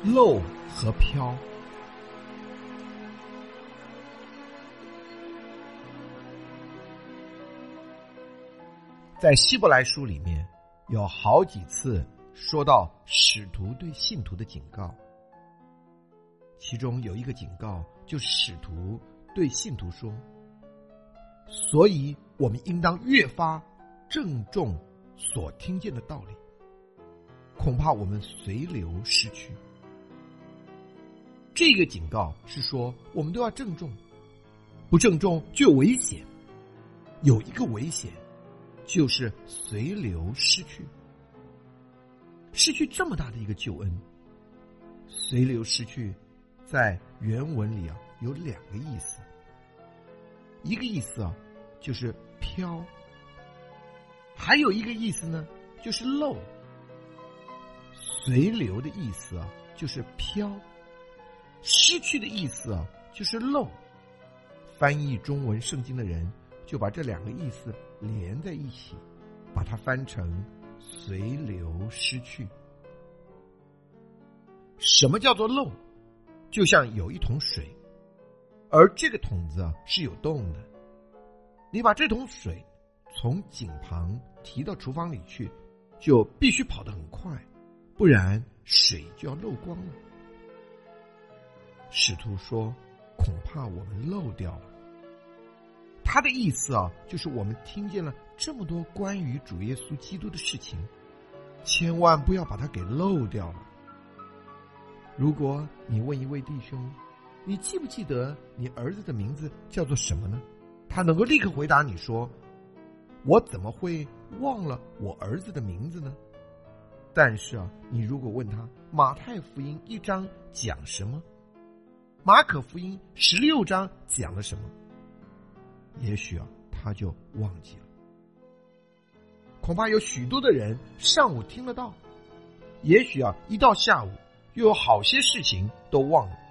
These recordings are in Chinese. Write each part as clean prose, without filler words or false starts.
漏和飘。在希伯来书里面有好几次说到使徒对信徒的警告，其中有一个警告就是使徒对信徒说，所以我们应当越发郑重所听见的道理，恐怕我们随流失去。这个警告是说我们都要郑重，不郑重就有危险，有一个危险就是随流失去，失去这么大的一个救恩。随流失去在原文里有两个意思，一个意思就是飘，还有一个意思呢就是漏。随流的意思就是飘，失去的意思就是漏。翻译中文圣经的人就把这两个意思连在一起，把它翻成随流失去。什么叫做漏？就像有一桶水，而这个桶子是有洞的，你把这桶水从井旁提到厨房里去，就必须跑得很快，不然水就要漏光了。使徒说恐怕我们漏掉了，他的意思就是我们听见了这么多关于主耶稣基督的事情，千万不要把它给漏掉了。如果你问一位弟兄，你记不记得你儿子的名字叫做什么呢？他能够立刻回答你说，我怎么会忘了我儿子的名字呢？但是你如果问他马太福音1章讲什么，马可福音16章讲了什么，也许他就忘记了。恐怕有许多的人上午听得到，也许一到下午又有好些事情都忘了。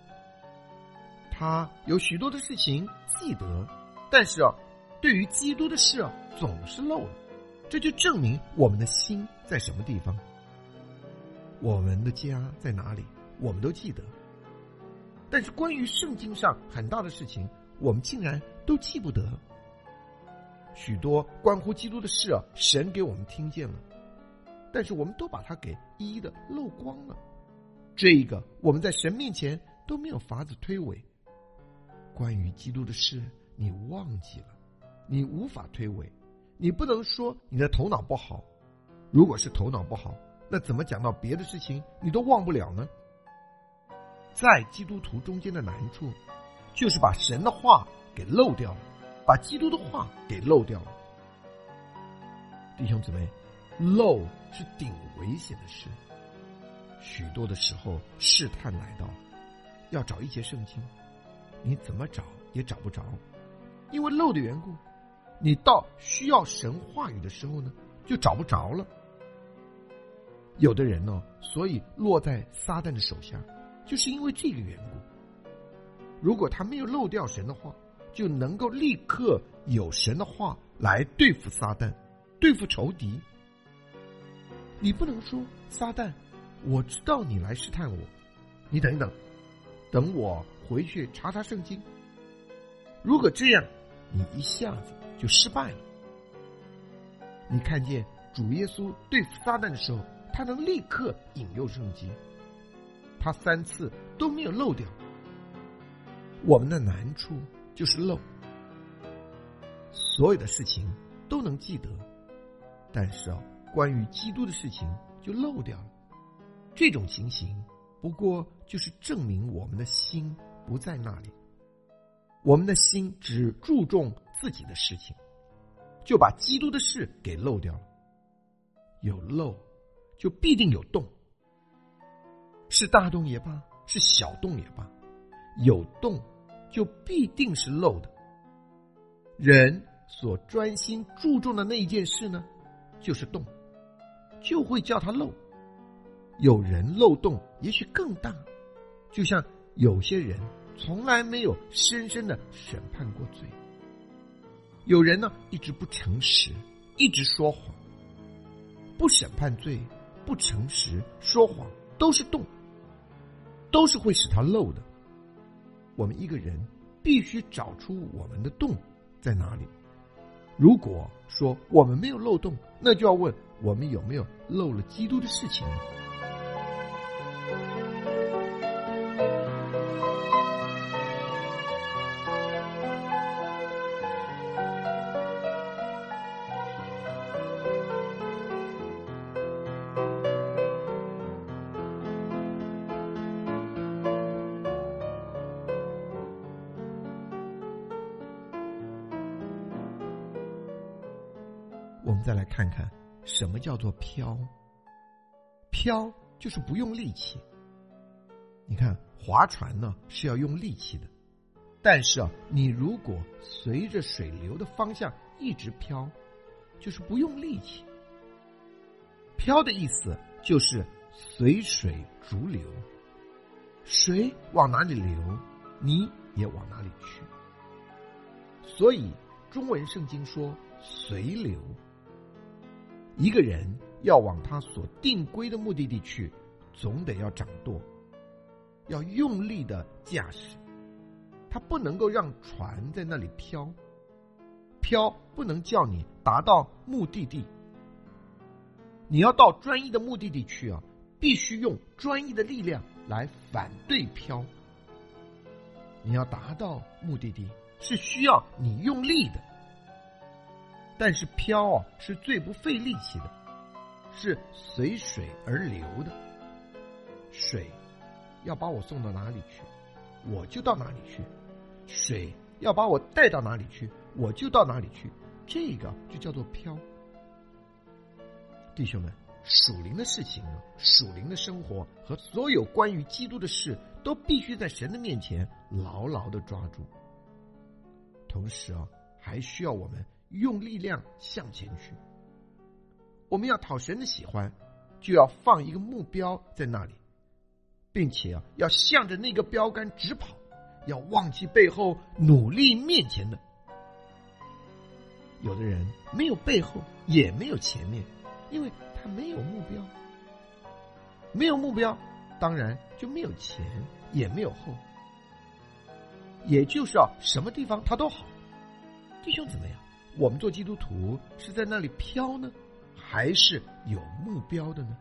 他有许多的事情记得，但是对于基督的事总是漏了。这就证明我们的心在什么地方，我们的家在哪里，我们都记得，但是关于圣经上很大的事情我们竟然都记不得。许多关乎基督的事神给我们听见了，但是我们都把它给一一的漏光了。这个我们在神面前都没有法子推诿。关于基督的事你忘记了，你无法推诿。你不能说你的头脑不好，如果是头脑不好，那怎么讲到别的事情你都忘不了呢？在基督徒中间的难处就是把神的话给漏掉了，把基督的话给漏掉了。弟兄姊妹，漏是顶危险的事。许多的时候试探来到，要找一节圣经，你怎么找也找不着，因为漏的缘故。你到需要神话语的时候呢，就找不着了。有的人所以落在撒旦的手下，就是因为这个缘故。如果他没有漏掉神的话，就能够立刻有神的话来对付撒旦，对付仇敌。你不能说撒旦，我知道你来试探我，你等等，等我回去查查圣经。如果这样，你一下子就失败了。你看见主耶稣对付撒旦的时候，他能立刻引用圣经，他3次都没有漏掉。我们的难处就是漏，所有的事情都能记得，但是关于基督的事情就漏掉了。这种情形不过就是证明我们的心不在那里，我们的心只注重自己的事情，就把基督的事给漏掉了。有漏就必定有洞，是大洞也罢，是小洞也罢，有洞就必定是漏的。人所专心注重的那一件事呢，就是洞，就会叫它漏。有人漏洞也许更大，就像有些人从来没有深深的审判过罪，有人呢一直不诚实，一直说谎。不审判罪，不诚实，说谎，都是洞。 都是会使它漏的。我们一个人必须找出我们的洞在哪里。如果说我们没有漏洞，那就要问我们有没有漏了基督的事情呢？我们再来看看什么叫做飘。飘就是不用力气。你看划船呢是要用力气的，但是你如果随着水流的方向一直飘，就是不用力气。飘的意思就是随水逐流，水往哪里流，你也往哪里去。所以中文圣经说随流。一个人要往他所定规的目的地去，总得要掌舵，要用力的驾驶。他不能够让船在那里飘，飘不能叫你达到目的地。你要到专一的目的地去必须用专一的力量来反对飘。你要达到目的地是需要你用力的，但是飘是最不费力气的，是随水而流的。水要把我送到哪里去，我就到哪里去；水要把我带到哪里去，我就到哪里去。这个就叫做飘。弟兄们，属灵的事情属灵的生活和所有关于基督的事，都必须在神的面前牢牢的抓住。同时还需要我们用力量向前去。我们要讨神的喜欢，就要放一个目标在那里，并且要向着那个标杆直跑，要忘记背后，努力面前的。有的人没有背后，也没有前面，因为他没有目标。没有目标，当然就没有前，也没有后。也就是什么地方他都好。弟兄怎么样？我们做基督徒是在那里飘呢，还是有目标的呢？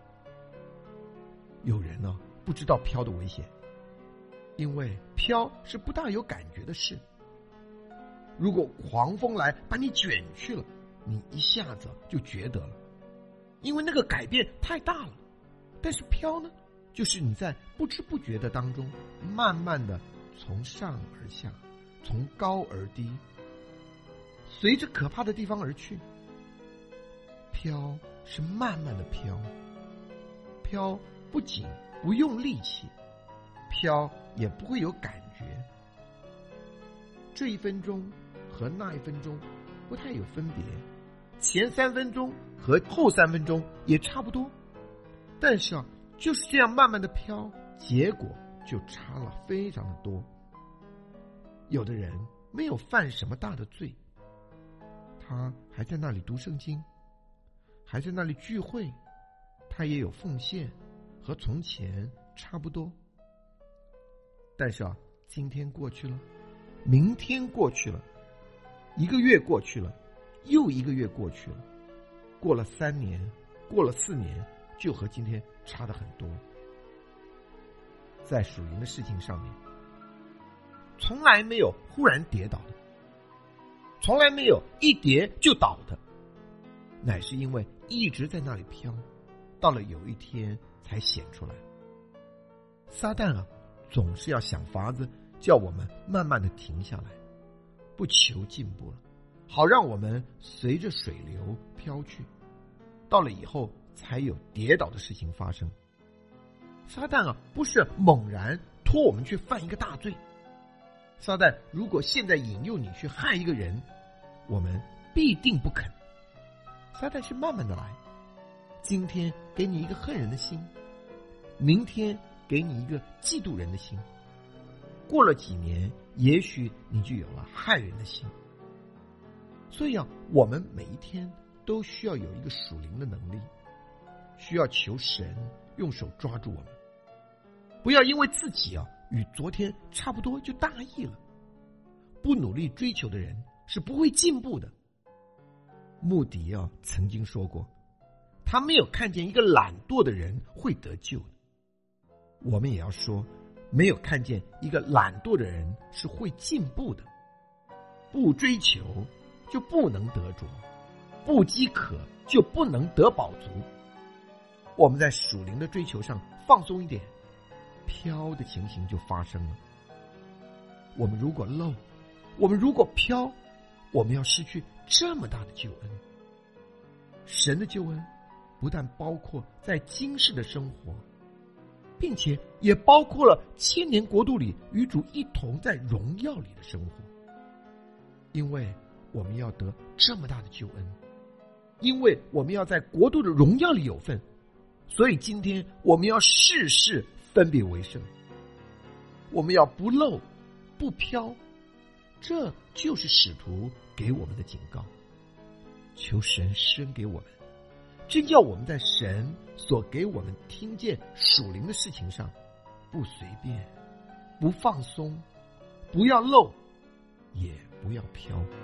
有人不知道飘的危险，因为飘是不大有感觉的事。如果狂风来把你卷去了，你一下子就觉得了，因为那个改变太大了。但是飘呢，就是你在不知不觉的当中，慢慢的从上而下，从高而低，随着可怕的地方而去。飘是慢慢的飘，飘不仅不用力气，飘也不会有感觉。这一分钟和那一分钟不太有分别，前3分钟和后3分钟也差不多，但是就是这样慢慢的飘，结果就差了非常的多。有的人没有犯什么大的罪，他还在那里读圣经，还在那里聚会，他也有奉献，和从前差不多。但是今天过去了，明天过去了，1个月过去了，又1个月过去了，过了3年，过了4年，就和今天差得很多。在属灵的事情上面，从来没有忽然跌倒的，从来没有一跌就倒的，乃是因为一直在那里飘，到了有一天才显出来。撒旦总是要想法子叫我们慢慢的停下来，不求进步了，好让我们随着水流飘去，到了以后才有跌倒的事情发生。撒旦不是猛然拖我们去犯一个大罪。撒旦如果现在引诱你去害一个人，我们必定不肯。撒旦是慢慢的来，今天给你一个恨人的心，明天给你一个嫉妒人的心，过了几年，也许你就有了害人的心。所以我们每一天都需要有一个属灵的能力，需要求神用手抓住我们。 不要因为自己与昨天差不多就大意了。不努力追求的人是不会进步的。穆迪曾经说过，他没有看见一个懒惰的人会得救的。我们也要说，没有看见一个懒惰的人是会进步的。不追求就不能得着，不饥渴就不能得饱足。我们在属灵的追求上放松一点，飘的情形就发生了。我们如果漏，我们如果飘，我们要失去这么大的救恩。神的救恩不但包括在今世的生活，并且也包括了千年国度里与主一同在荣耀里的生活。因为我们要得这么大的救恩，因为我们要在国度的荣耀里有份，所以今天我们要事事分别为圣，我们要不漏不飘，这就是使徒给我们的警告。求神施恩给我们，真叫我们在神所给我们听见属灵的事情上，不随便，不放松，不要漏，也不要飘。